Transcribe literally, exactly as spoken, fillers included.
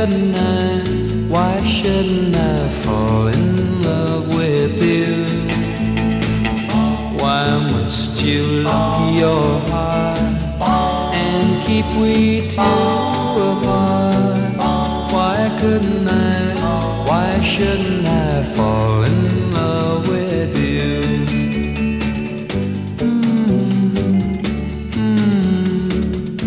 couldn't I, why shouldn't I fall in love with you? Why must you lock your heart and keep we two apart? Why couldn't I, why shouldn't I fall